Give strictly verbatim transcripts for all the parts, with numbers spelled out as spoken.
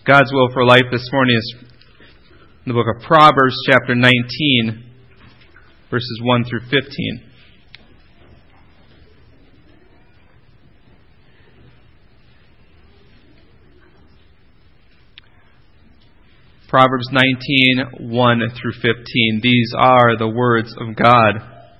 God's will for life this morning is in the book of Proverbs, chapter nineteen, verses one through fifteen. Proverbs nineteen, one through fifteen. These are the words of God.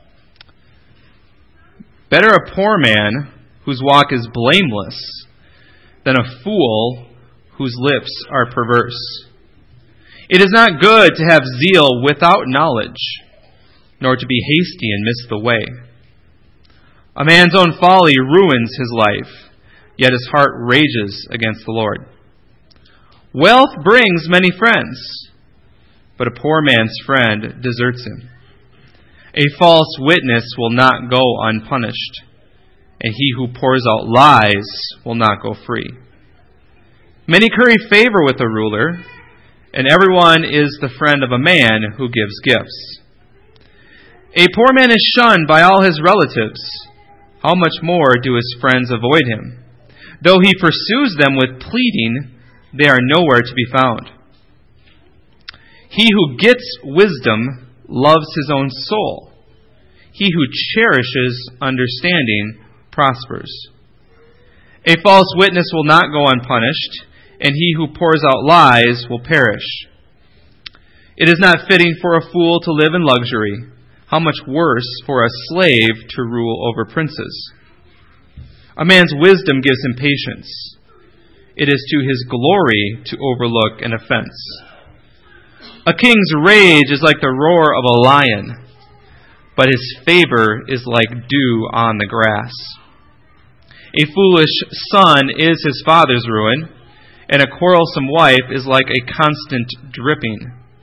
Better a poor man whose walk is blameless than a fool whose lips are perverse. It is not good to have zeal without knowledge, nor to be hasty and miss the way. A man's own folly ruins his life, yet his heart rages against the Lord. Wealth brings many friends, but a poor man's friend deserts him. A false witness will not go unpunished, and he who pours out lies will not go free. Many curry favor with a ruler, and everyone is the friend of a man who gives gifts. A poor man is shunned by all his relatives. How much more do his friends avoid him? Though he pursues them with pleading, they are nowhere to be found. He who gets wisdom loves his own soul. He who cherishes understanding prospers. A false witness will not go unpunished, and he who pours out lies will perish. It is not fitting for a fool to live in luxury. How much worse for a slave to rule over princes? A man's wisdom gives him patience. It is to his glory to overlook an offense. A king's rage is like the roar of a lion, but his favor is like dew on the grass. A foolish son is his father's ruin, and a quarrelsome wife is like a constant dripping.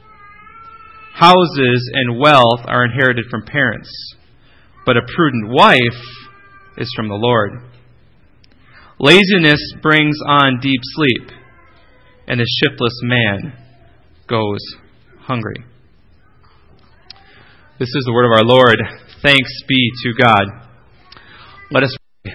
Houses and wealth are inherited from parents, but a prudent wife is from the Lord. Laziness brings on deep sleep, and a shiftless man goes hungry. This is the word of our Lord. Thanks be to God. Let us pray.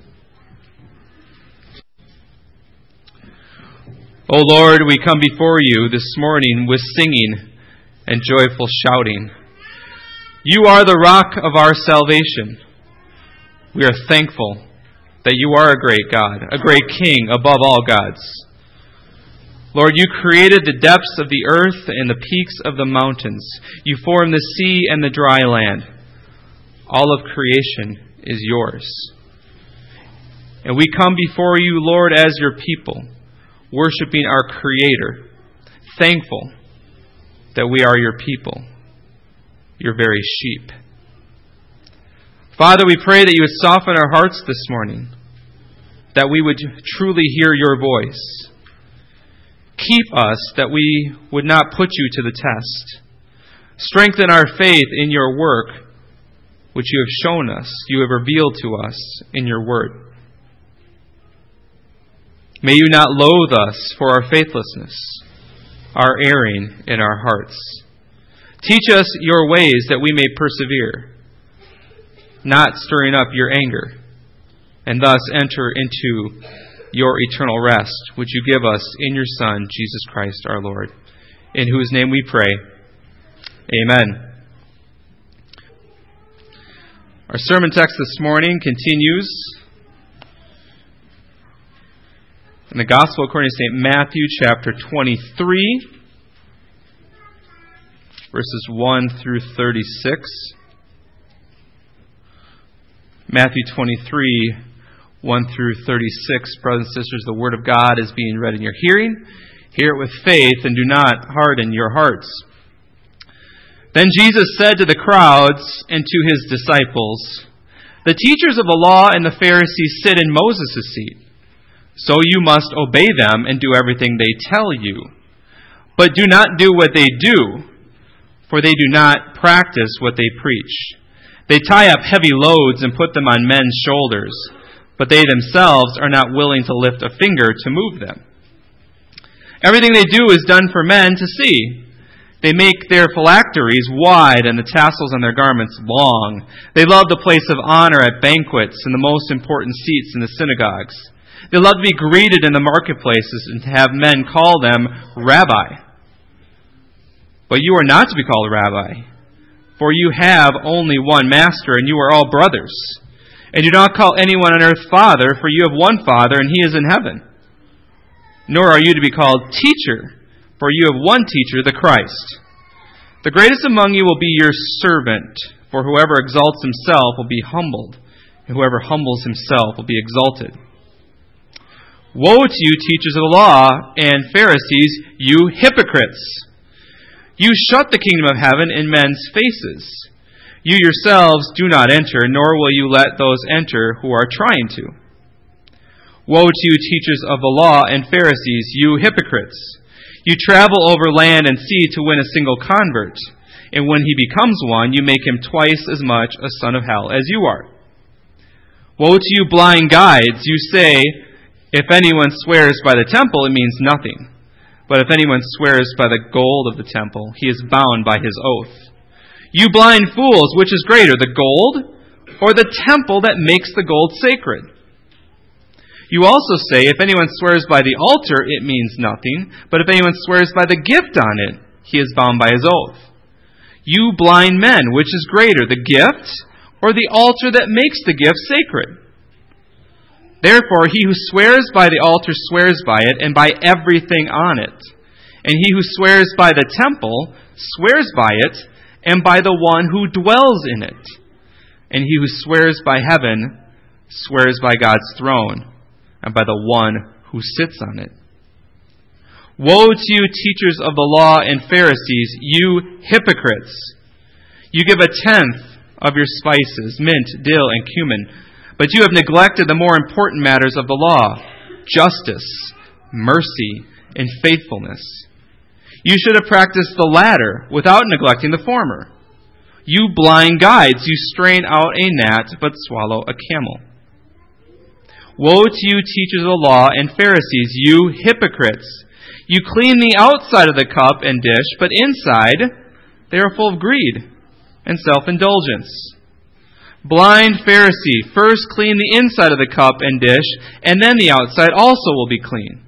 O Lord, we come before you this morning with singing and joyful shouting. You are the rock of our salvation. We are thankful that you are a great God, a great King above all gods. Lord, you created the depths of the earth and the peaks of the mountains. You formed the sea and the dry land. All of creation is yours. And we come before you, Lord, as your people, worshiping our Creator, thankful that we are your people, your very sheep. Father, we pray that you would soften our hearts this morning, that we would truly hear your voice. Keep us that we would not put you to the test. Strengthen our faith in your work, which you have shown us, you have revealed to us in your word. May you not loathe us for our faithlessness, our erring in our hearts. Teach us your ways that we may persevere, not stirring up your anger, and thus enter into your eternal rest, which you give us in your Son, Jesus Christ our Lord, in whose name we pray. Amen. Our sermon text this morning continues in the Gospel according to Saint Matthew, chapter twenty-three, verses one through thirty-six. Matthew twenty-three, one through thirty-six. Brothers and sisters, the Word of God is being read in your hearing. Hear it with faith and do not harden your hearts. Then Jesus said to the crowds and to his disciples, "The teachers of the law and the Pharisees sit in Moses' seat. So you must obey them and do everything they tell you. But do not do what they do, for they do not practice what they preach. They tie up heavy loads and put them on men's shoulders, but they themselves are not willing to lift a finger to move them. Everything they do is done for men to see. They make their phylacteries wide and the tassels on their garments long. They love the place of honor at banquets and the most important seats in the synagogues. They love to be greeted in the marketplaces and to have men call them Rabbi. But you are not to be called a rabbi, for you have only one master, and you are all brothers. And do not call anyone on earth Father, for you have one Father, and he is in heaven. Nor are you to be called teacher, for you have one teacher, the Christ. The greatest among you will be your servant, for whoever exalts himself will be humbled, and whoever humbles himself will be exalted. Woe to you, teachers of the law and Pharisees, you hypocrites! You shut the kingdom of heaven in men's faces. You yourselves do not enter, nor will you let those enter who are trying to. Woe to you, teachers of the law and Pharisees, you hypocrites! You travel over land and sea to win a single convert, and when he becomes one, you make him twice as much a son of hell as you are. Woe to you, blind guides! You say, if anyone swears by the temple, it means nothing. But if anyone swears by the gold of the temple, he is bound by his oath. You blind fools, which is greater, the gold or the temple that makes the gold sacred? You also say, if anyone swears by the altar, it means nothing. But if anyone swears by the gift on it, he is bound by his oath. You blind men, which is greater, the gift or the altar that makes the gift sacred? Therefore, he who swears by the altar swears by it and by everything on it. And he who swears by the temple swears by it and by the one who dwells in it. And he who swears by heaven swears by God's throne and by the one who sits on it. Woe to you, teachers of the law and Pharisees, you hypocrites! You give a tenth of your spices, mint, dill, and cumin, but you have neglected the more important matters of the law, justice, mercy, and faithfulness. You should have practiced the latter without neglecting the former. You blind guides, you strain out a gnat but swallow a camel. Woe to you, teachers of the law and Pharisees, you hypocrites! You clean the outside of the cup and dish, but inside they are full of greed and self-indulgence. Blind Pharisee, first clean the inside of the cup and dish, and then the outside also will be clean.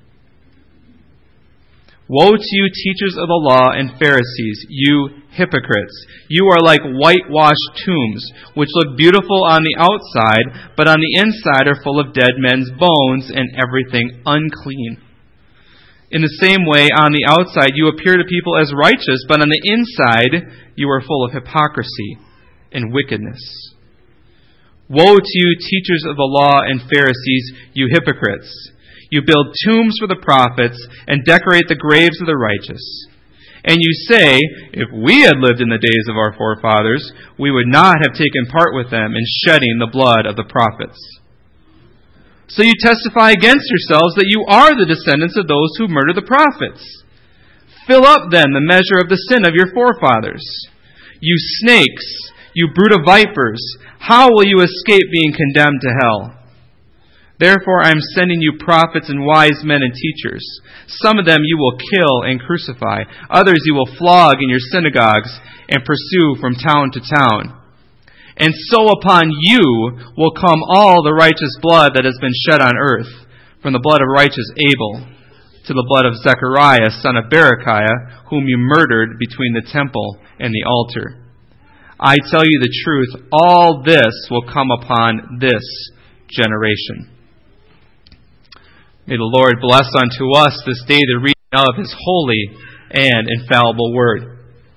Woe to you, teachers of the law and Pharisees, you hypocrites! You are like whitewashed tombs, which look beautiful on the outside, but on the inside are full of dead men's bones and everything unclean. In the same way, on the outside you appear to people as righteous, but on the inside you are full of hypocrisy and wickedness. Woe to you, teachers of the law and Pharisees, you hypocrites! You build tombs for the prophets and decorate the graves of the righteous. And you say, if we had lived in the days of our forefathers, we would not have taken part with them in shedding the blood of the prophets. So you testify against yourselves that you are the descendants of those who murdered the prophets. Fill up then the measure of the sin of your forefathers. You snakes, you brood of vipers, how will you escape being condemned to hell? Therefore I am sending you prophets and wise men and teachers. Some of them you will kill and crucify. Others you will flog in your synagogues and pursue from town to town. And so upon you will come all the righteous blood that has been shed on earth, from the blood of righteous Abel to the blood of Zechariah, son of Berechiah, whom you murdered between the temple and the altar. I tell you the truth, all this will come upon this generation. May the Lord bless unto us this day the reading of His holy and infallible word.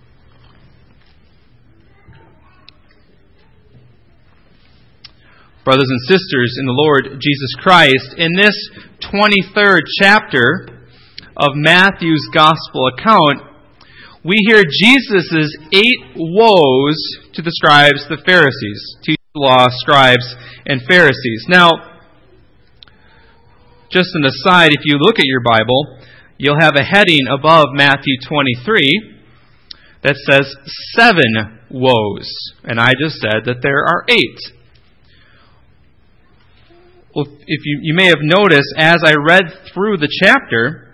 Brothers and sisters in the Lord Jesus Christ, in this twenty-third chapter of Matthew's Gospel account, we hear Jesus' eight woes to the scribes, the Pharisees, teachers of the law, scribes, and Pharisees. Now, just an aside, if you look at your Bible, you'll have a heading above Matthew twenty-three that says seven woes. And I just said that there are eight. Well, if you, you may have noticed, as I read through the chapter,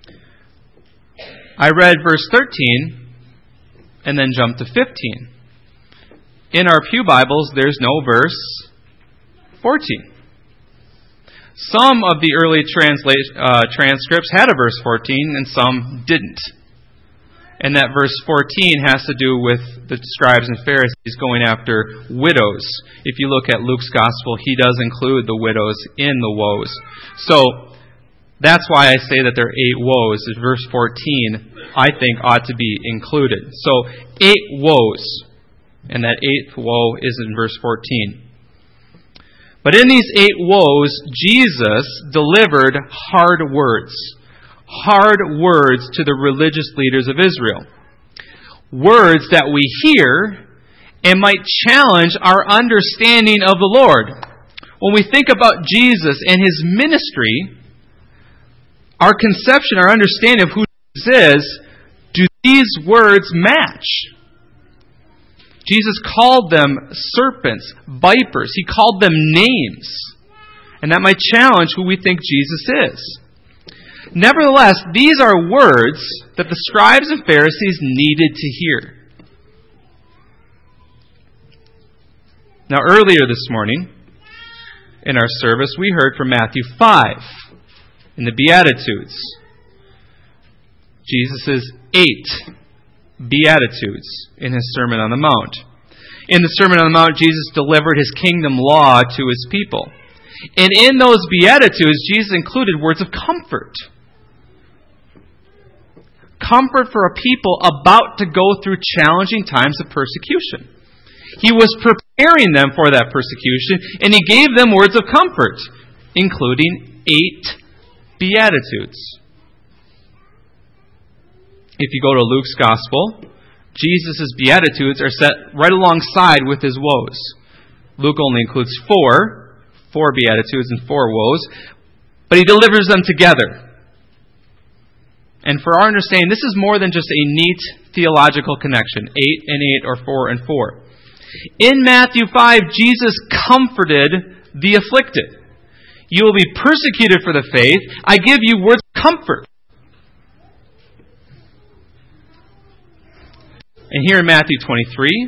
I read verse thirteen and then jumped to fifteen. In our pew Bibles, there's no verse fourteen. Some of the early transla- uh, transcripts had a verse fourteen and some didn't. And that verse fourteen has to do with the scribes and Pharisees going after widows. If you look at Luke's gospel, he does include the widows in the woes. So that's why I say that there are eight woes. Verse fourteen, I think, ought to be included. So eight woes. And that eighth woe is in verse fourteen. But in these eight woes, Jesus delivered hard words. Hard words to the religious leaders of Israel. Words that we hear and might challenge our understanding of the Lord. When we think about Jesus and His ministry, our conception, our understanding of who Jesus is, do these words match? Jesus called them serpents, vipers. He called them names. And that might challenge who we think Jesus is. Nevertheless, these are words that the scribes and Pharisees needed to hear. Now, earlier this morning, in our service, we heard from Matthew five in the Beatitudes. Jesus' eight Beatitudes in His Sermon on the Mount. In the Sermon on the Mount, Jesus delivered His kingdom law to His people. And in those Beatitudes, Jesus included words of comfort. Comfort for a people about to go through challenging times of persecution. He was preparing them for that persecution, and He gave them words of comfort, including eight Beatitudes. If you go to Luke's Gospel, Jesus' Beatitudes are set right alongside with His woes. Luke only includes four, four Beatitudes and four woes, but he delivers them together. And for our understanding, this is more than just a neat theological connection, eight and eight or four and four. In Matthew five, Jesus comforted the afflicted. You will be persecuted for the faith. I give you words of comfort. And here in Matthew twenty-three,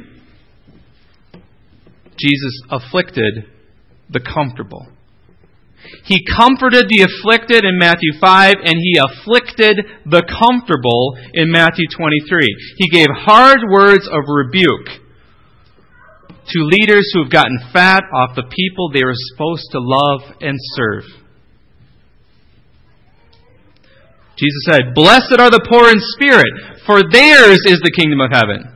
Jesus afflicted the comfortable. He comforted the afflicted in Matthew five, and He afflicted the comfortable in Matthew twenty-three. He gave hard words of rebuke to leaders who have gotten fat off the people they were supposed to love and serve. Jesus said, "Blessed are the poor in spirit, for theirs is the kingdom of heaven.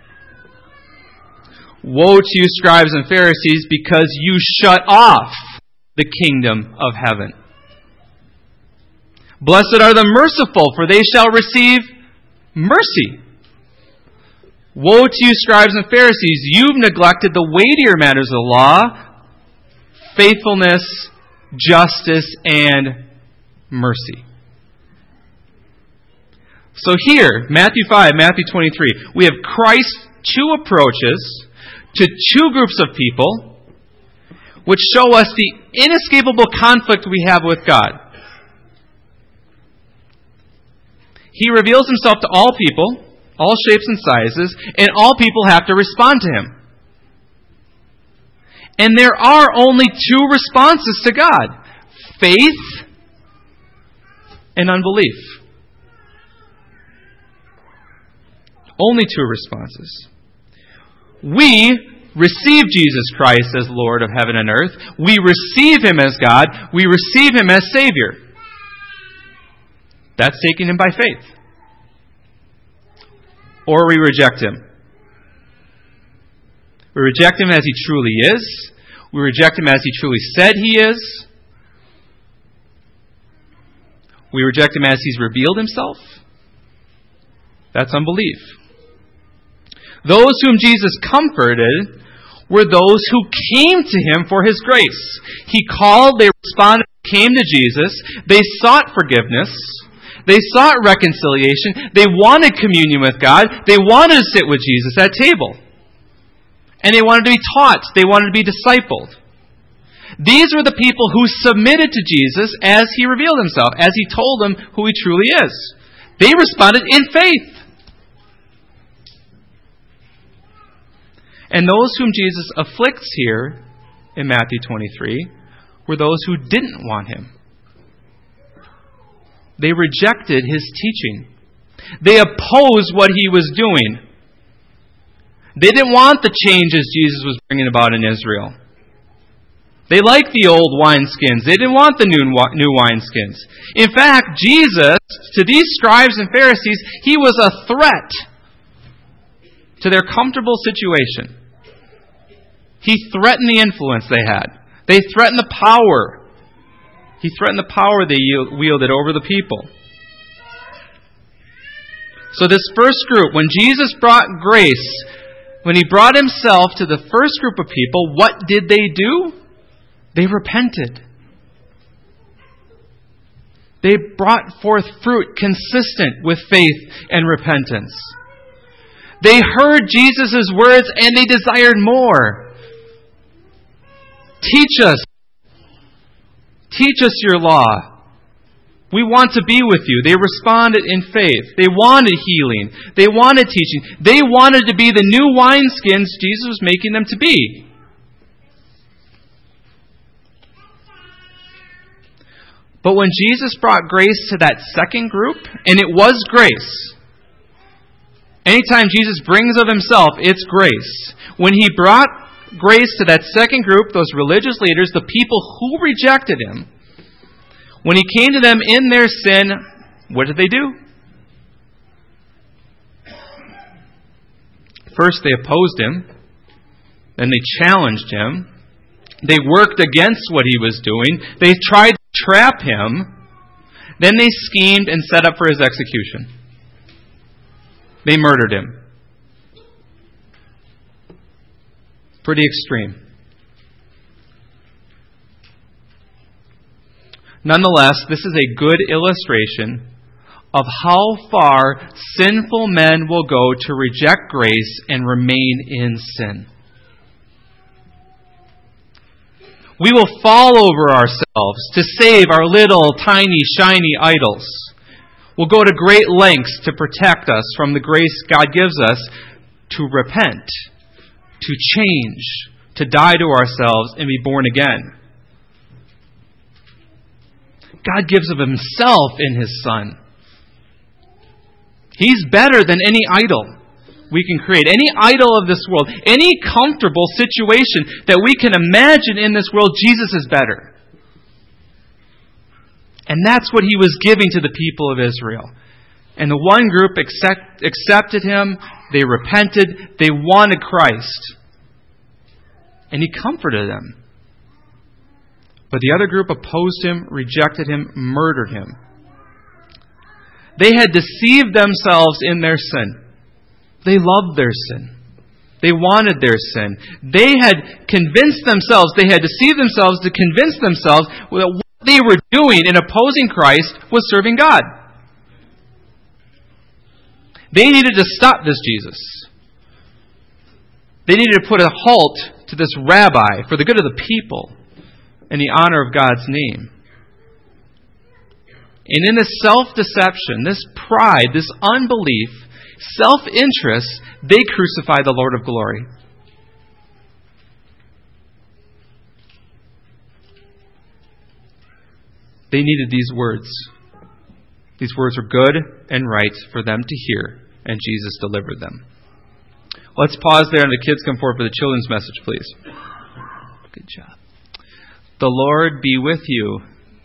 Woe to you, scribes and Pharisees, because you shut off the kingdom of heaven. Blessed are the merciful, for they shall receive mercy. Woe to you, scribes and Pharisees, you've neglected the weightier matters of the law, faithfulness, justice, and mercy." So here, Matthew five, Matthew twenty-three, we have Christ's two approaches to two groups of people, which show us the inescapable conflict we have with God. He reveals Himself to all people, all shapes and sizes, and all people have to respond to Him. And there are only two responses to God: faith and unbelief. Only two responses. We receive Jesus Christ as Lord of heaven and earth. We receive Him as God. We receive Him as Savior. That's taking Him by faith. Or we reject Him. We reject Him as He truly is. We reject Him as He truly said He is. We reject Him as He's revealed Himself. That's unbelief. Those whom Jesus comforted were those who came to Him for His grace. He called, they responded, came to Jesus. They sought forgiveness. They sought reconciliation. They wanted communion with God. They wanted to sit with Jesus at table. And they wanted to be taught. They wanted to be discipled. These were the people who submitted to Jesus as He revealed Himself, as He told them who He truly is. They responded in faith. And those whom Jesus afflicts here in Matthew twenty-three were those who didn't want him. They rejected his teaching. They opposed what he was doing. They didn't want the changes Jesus was bringing about in Israel. They liked the old wineskins. They didn't want the new new wineskins. In fact, Jesus, to these scribes and Pharisees, he was a threat to their comfortable situation. He threatened the influence they had. They threatened the power. He threatened the power they wielded over the people. So this first group, when Jesus brought grace, when he brought himself to the first group of people, what did they do? They repented. They brought forth fruit consistent with faith and repentance. They heard Jesus' words and they desired more. Teach us. Teach us your law. We want to be with you. They responded in faith. They wanted healing. They wanted teaching. They wanted to be the new wineskins Jesus was making them to be. But when Jesus brought grace to that second group, and it was grace. Anytime Jesus brings of himself, it's grace. When he brought grace to that second group, those religious leaders, the people who rejected him, when he came to them in their sin, what did they do? First, they opposed him. Then they challenged him. They worked against what he was doing. They tried to trap him. Then they schemed and set up for his execution. They murdered him. Pretty extreme. Nonetheless, this is a good illustration of how far sinful men will go to reject grace and remain in sin. We will fall over ourselves to save our little, tiny, shiny idols. We'll go to great lengths to protect us from the grace God gives us to repent, to change, to die to ourselves and be born again. God gives of himself in his Son. He's better than any idol we can create. Any idol of this world, any comfortable situation that we can imagine in this world, Jesus is better. And that's what he was giving to the people of Israel. And the one group accept, accepted him, they repented, they wanted Christ. And he comforted them. But the other group opposed him, rejected him, murdered him. They had deceived themselves in their sin. They loved their sin. They wanted their sin. They had convinced themselves, they had deceived themselves to convince themselves that what they were doing in opposing Christ was serving God. They needed to stop this Jesus. They needed to put a halt to this rabbi for the good of the people and the honor of God's name. And in this self-deception, this pride, this unbelief, self-interest, they crucify the Lord of glory. They needed these words. These words were good and right for them to hear, and Jesus delivered them. Let's pause there and the kids come forward for the children's message, please. Good job. The Lord be with you.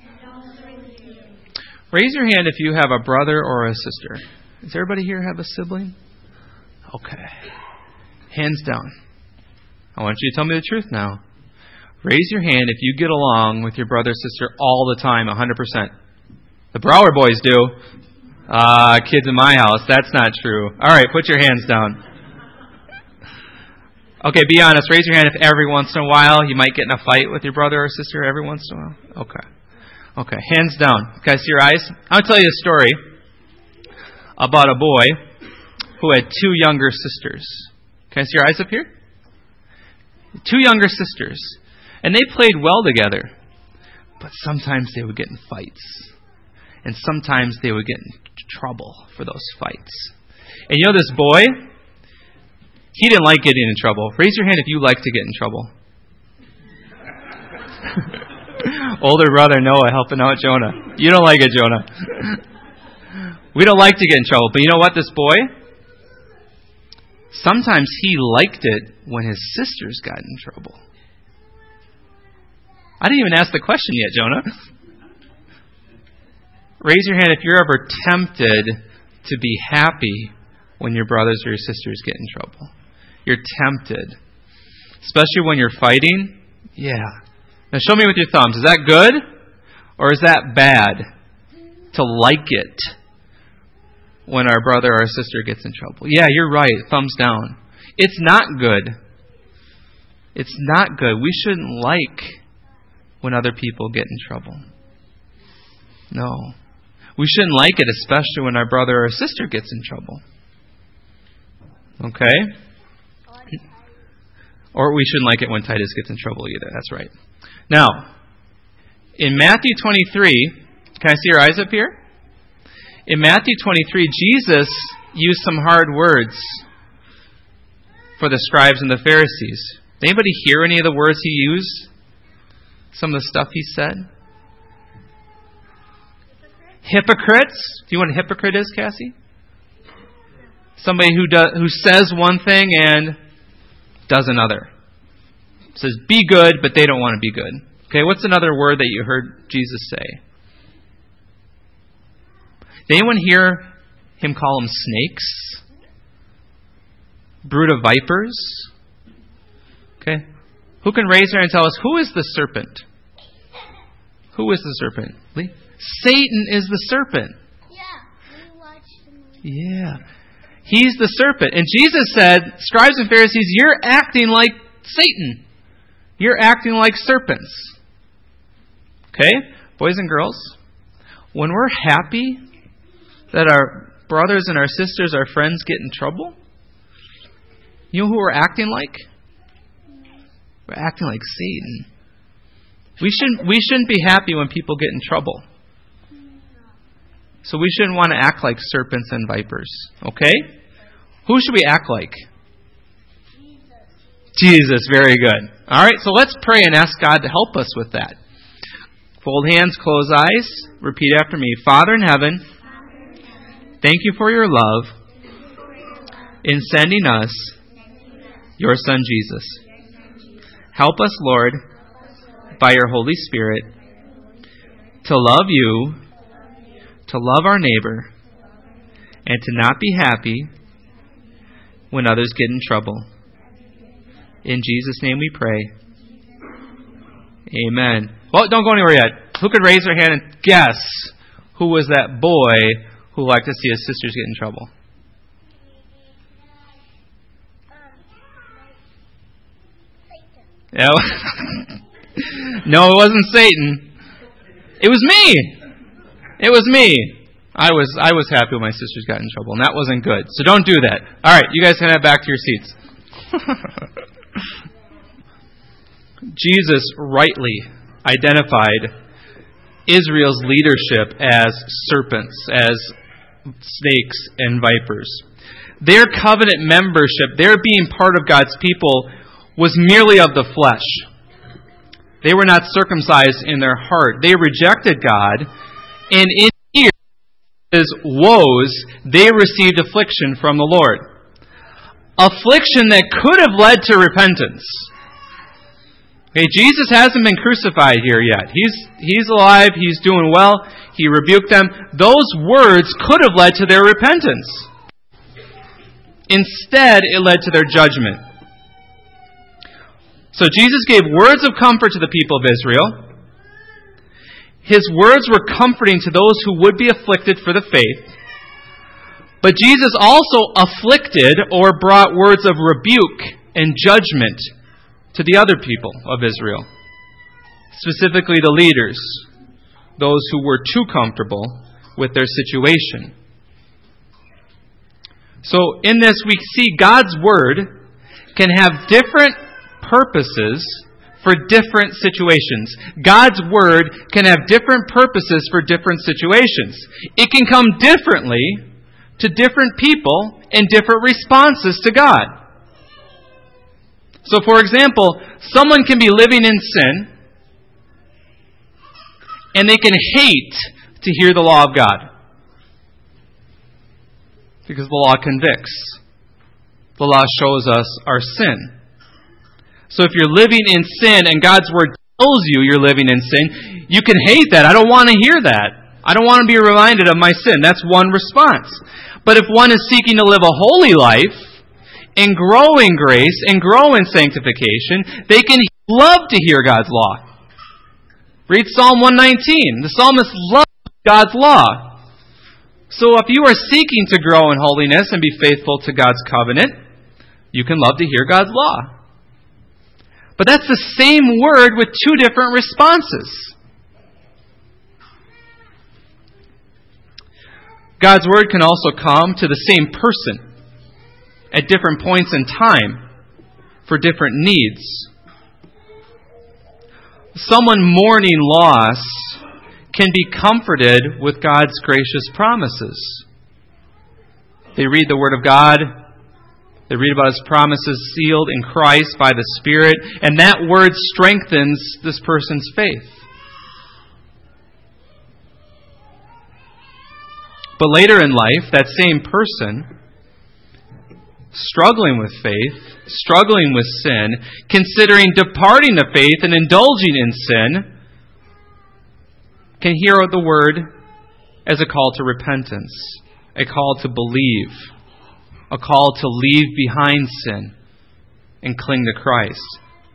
Raise your hand if you have a brother or a sister. Does everybody here have a sibling? Okay. Hands down. I want you to tell me the truth now. Raise your hand if you get along with your brother or sister all the time, one hundred percent. The Brower boys do. Uh, kids in my house, that's not true. All right, put your hands down. Okay, be honest. Raise your hand if every once in a while you might get in a fight with your brother or sister every once in a while. Okay. Okay, hands down. Can I see your eyes? I'll tell you a story about a boy who had two younger sisters. Can I see your eyes up here? Two younger sisters. And they played well together. But sometimes they would get in fights. And sometimes they would get in trouble for those fights. And you know this boy? He didn't like getting in trouble. Raise your hand if you like to get in trouble. Older brother Noah helping out Jonah. You don't like it, Jonah. We don't like to get in trouble. But you know what, this boy? Sometimes he liked it when his sisters got in trouble. I didn't even ask the question yet, Jonah. Raise your hand if you're ever tempted to be happy when your brothers or your sisters get in trouble. You're tempted. Especially when you're fighting. Yeah. Now show me with your thumbs. Is that good? Or is that bad? To like it when our brother or our sister gets in trouble. Yeah, you're right. Thumbs down. It's not good. It's not good. We shouldn't like when other people get in trouble. No. We shouldn't like it, especially when our brother or sister gets in trouble. Okay? Or we shouldn't like it when Titus gets in trouble either. That's right. Now, in Matthew twenty-three, can I see your eyes up here? In Matthew twenty-three, Jesus used some hard words for the scribes and the Pharisees. Did anybody hear any of the words he used? Some of the stuff he said? Hypocrites. Do you know what a hypocrite is, Cassie? Somebody who does, who says one thing and does another. Says, be good, but they don't want to be good. Okay, what's another word that you heard Jesus say? Did anyone hear him call them snakes? Brood of vipers? Okay. Who can raise their hand and tell us, who is the serpent? Who is the serpent? Lee? Satan is the serpent. Yeah. We watched the movie. Yeah. He's the serpent. And Jesus said, scribes and Pharisees, you're acting like Satan. You're acting like serpents. Okay? Boys and girls, when we're happy that our brothers and our sisters, our friends get in trouble, you know who we're acting like? We're acting like Satan. We shouldn't, we shouldn't be happy when people get in trouble. So we shouldn't want to act like serpents and vipers. Okay? Who should we act like? Jesus. Jesus, very good. Alright, so let's pray and ask God to help us with that. Fold hands, close eyes. Repeat after me. Father in heaven, thank you for your love in sending us your Son Jesus. Help us, Lord, by your Holy Spirit, to love you, to love our neighbor, and to not be happy when others get in trouble. In Jesus' name we pray. Amen. Well, don't go anywhere yet. Who could raise their hand and guess who was that boy who liked to see his sisters get in trouble? Yeah. No, it wasn't Satan. It was me. It was me. I was I was happy when my sisters got in trouble, and that wasn't good. So don't do that. All right, you guys can head back to your seats. Jesus rightly identified Israel's leadership as serpents, as snakes and vipers. Their covenant membership, their being part of God's people, was merely of the flesh. They were not circumcised in their heart. They rejected God, and in His woes, they received affliction from the Lord. Affliction that could have led to repentance. Okay, Jesus hasn't been crucified here yet. He's he's alive. He's doing well. He rebuked them. Those words could have led to their repentance. Instead, it led to their judgment. So Jesus gave words of comfort to the people of Israel. His words were comforting to those who would be afflicted for the faith. But Jesus also afflicted or brought words of rebuke and judgment to the other people of Israel, specifically the leaders, those who were too comfortable with their situation. So in this we see God's Word can have different purposes for different situations. God's Word can have different purposes for different situations. It can come differently to different people and different responses to God. So, for example, someone can be living in sin, and they can hate to hear the law of God. Because the law convicts. The law shows us our sin. So if you're living in sin and God's Word tells you you're living in sin, you can hate that. I don't want to hear that. I don't want to be reminded of my sin. That's one response. But if one is seeking to live a holy life and grow in grace and grow in sanctification, they can love to hear God's law. Read Psalm one nineteen. The psalmist loves God's law. So if you are seeking to grow in holiness and be faithful to God's covenant, you can love to hear God's law. But that's the same word with two different responses. God's Word can also come to the same person at different points in time for different needs. Someone mourning loss can be comforted with God's gracious promises. They read the Word of God. They read about His promises sealed in Christ by the Spirit, and that Word strengthens this person's faith. But later in life, that same person, struggling with faith, struggling with sin, considering departing the faith and indulging in sin, can hear the Word as a call to repentance, a call to believe, a call to leave behind sin and cling to Christ.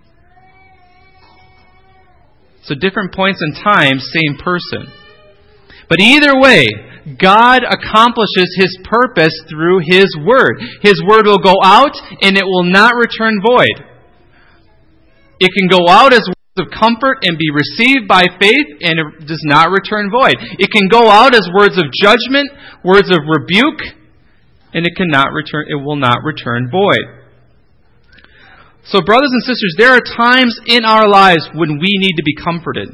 So different points in time, same person. But either way, God accomplishes His purpose through His Word. His Word will go out and it will not return void. It can go out as words of comfort and be received by faith, and it does not return void. It can go out as words of judgment, words of rebuke, and it cannot return. It will not return void. So, brothers and sisters, there are times in our lives when we need to be comforted.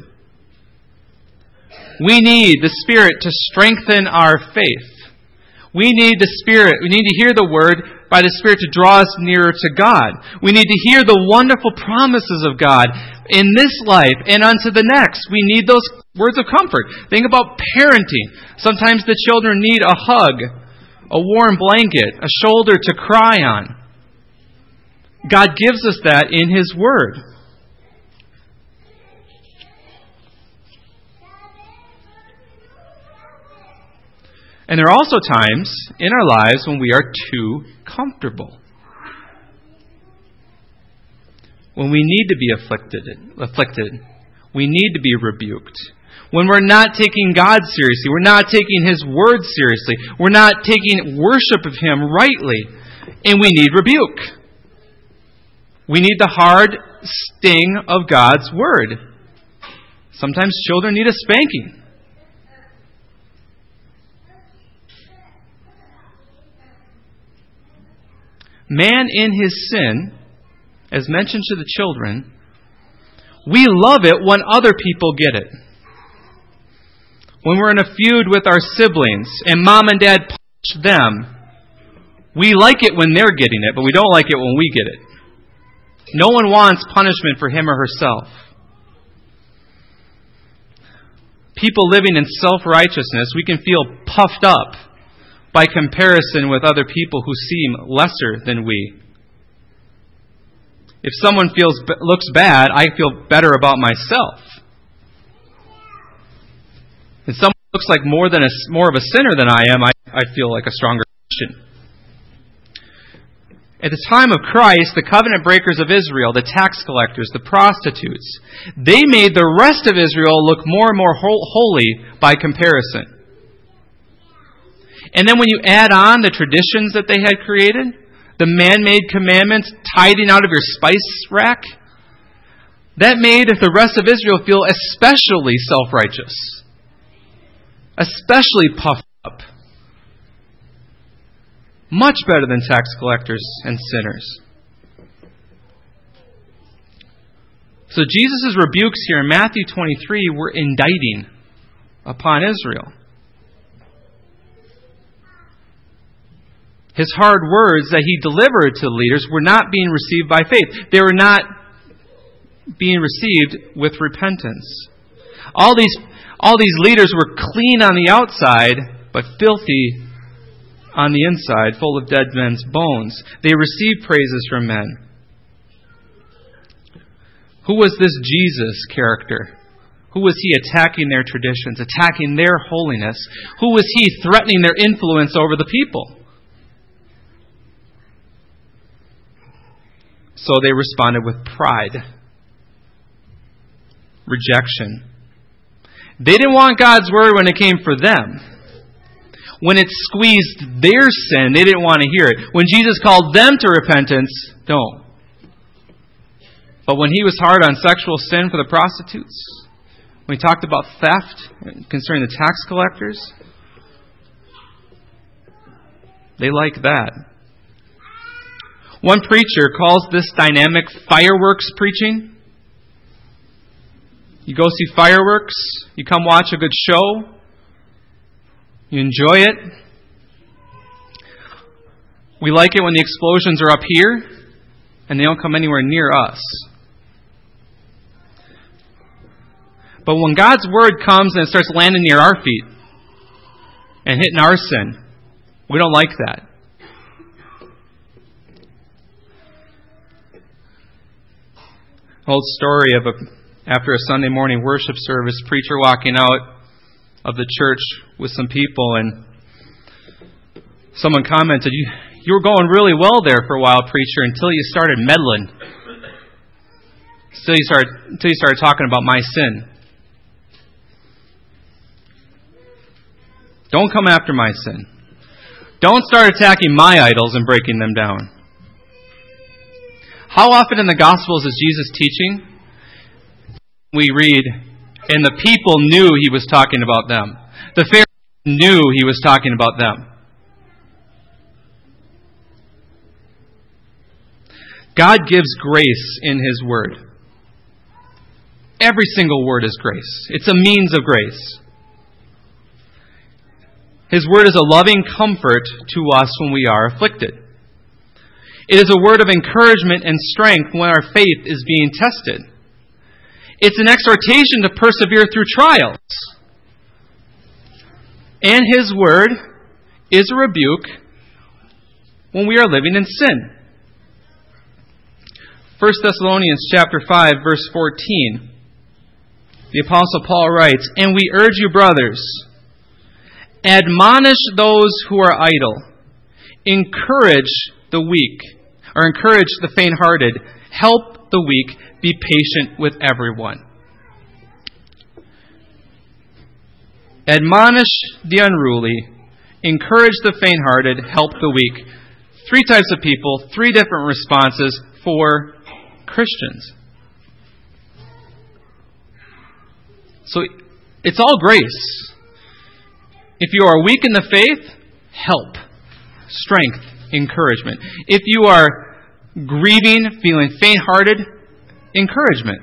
We need the Spirit to strengthen our faith. We need the Spirit, we need to hear the Word by the Spirit to draw us nearer to God. We need to hear the wonderful promises of God in this life and unto the next. We need those words of comfort. Think about parenting. Sometimes the children need a hug, a warm blanket, a shoulder to cry on. God gives us that in His Word. And there are also times in our lives when we are too comfortable. When we need to be afflicted, afflicted. We need to be rebuked. When we're not taking God seriously. We're not taking His Word seriously. We're not taking worship of Him rightly. And we need rebuke. We need the hard sting of God's Word. Sometimes children need a spanking. Man in his sin, as mentioned to the children, we love it when other people get it. When we're in a feud with our siblings and mom and dad punish them, we like it when they're getting it, but we don't like it when we get it. No one wants punishment for him or herself. People living in self-righteousness, we can feel puffed up by comparison with other people who seem lesser than we. If someone feels looks bad, I feel better about myself. If someone looks like more than a, more of a sinner than I am, I, I feel like a stronger Christian. At the time of Christ, the covenant breakers of Israel, the tax collectors, the prostitutes, they made the rest of Israel look more and more holy by comparison. And then when you add on the traditions that they had created, the man-made commandments, tithing out of your spice rack, that made the rest of Israel feel especially self-righteous, especially puffed up. Much better than tax collectors and sinners. So Jesus' rebukes here in Matthew twenty-three were indicting upon Israel. His hard words that He delivered to the leaders were not being received by faith. They were not being received with repentance. All these, all these leaders were clean on the outside, but filthy on the inside, full of dead men's bones. They received praises from men. Who was this Jesus character? Who was he attacking their traditions, attacking their holiness? Who was he threatening their influence over the people? So they responded with pride, rejection. They didn't want God's word when it came for them. When it squeezed their sin, they didn't want to hear it. When Jesus called them to repentance, don't. But when he was hard on sexual sin for the prostitutes, when he talked about theft concerning the tax collectors, they like that. One preacher calls this dynamic fireworks preaching. You go see fireworks, you come watch a good show, you enjoy it. We like it when the explosions are up here and they don't come anywhere near us. But when God's word comes and it starts landing near our feet and hitting our sin, we don't like that. Old story of a, after a Sunday morning worship service, preacher walking out of the church with some people, and someone commented, you, you were going really well there for a while, preacher, until you started meddling. Until you started, until you started talking about my sin. Don't come after my sin. Don't start attacking my idols and breaking them down. How often in the Gospels is Jesus teaching? We read, and the people knew he was talking about them. The Pharisees knew he was talking about them. God gives grace in his word. Every single word is grace. It's a means of grace. His word is a loving comfort to us when we are afflicted. It is a word of encouragement and strength when our faith is being tested. It's an exhortation to persevere through trials. And his word is a rebuke when we are living in sin. First Thessalonians chapter five, verse fourteen. The Apostle Paul writes, "And we urge you, brothers, admonish those who are idle. Encourage the weak, or encourage the faint-hearted. Help the weak. Be patient with everyone." Admonish the unruly. Encourage the faint-hearted. Help the weak. Three types of people, three different responses for Christians. So it's all grace. If you are weak in the faith, help, strength, encouragement. If you are grieving, feeling faint-hearted, encouragement.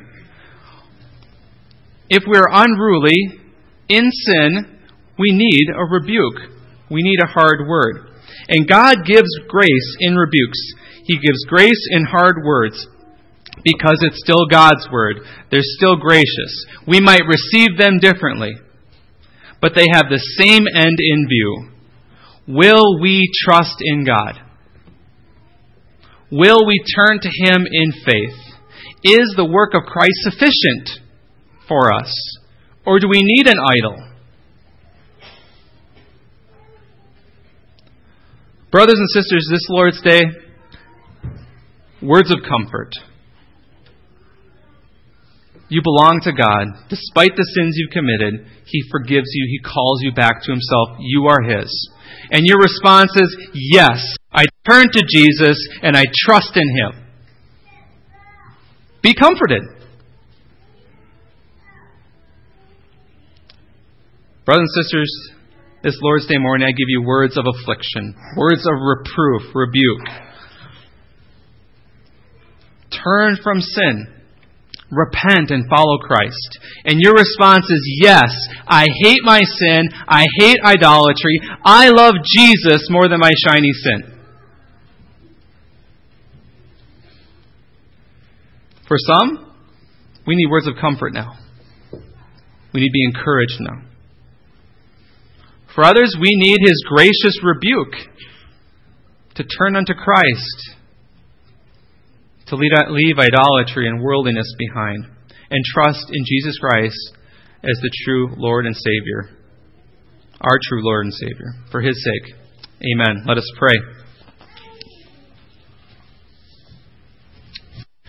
If we're unruly, in sin, we need a rebuke. We need a hard word. And God gives grace in rebukes. He gives grace in hard words because it's still God's word. They're still gracious. We might receive them differently, but they have the same end in view. Will we trust in God? Will we turn to him in faith? Is the work of Christ sufficient for us? Or do we need an idol? Brothers and sisters, this Lord's Day, words of comfort. You belong to God. Despite the sins you've committed, he forgives you. He calls you back to himself. You are his. And your response is, yes, I turn to Jesus and I trust in him. Be comforted. Brothers and sisters, this Lord's Day morning I give you words of affliction, words of reproof, rebuke. Turn from sin. Repent and follow Christ. And your response is, yes, I hate my sin. I hate idolatry. I love Jesus more than my shiny sin. For some, we need words of comfort now. We need to be encouraged now. For others, we need His gracious rebuke to turn unto Christ, to leave idolatry and worldliness behind, and trust in Jesus Christ as the true Lord and Savior, our true Lord and Savior, for His sake. Amen. Let us pray.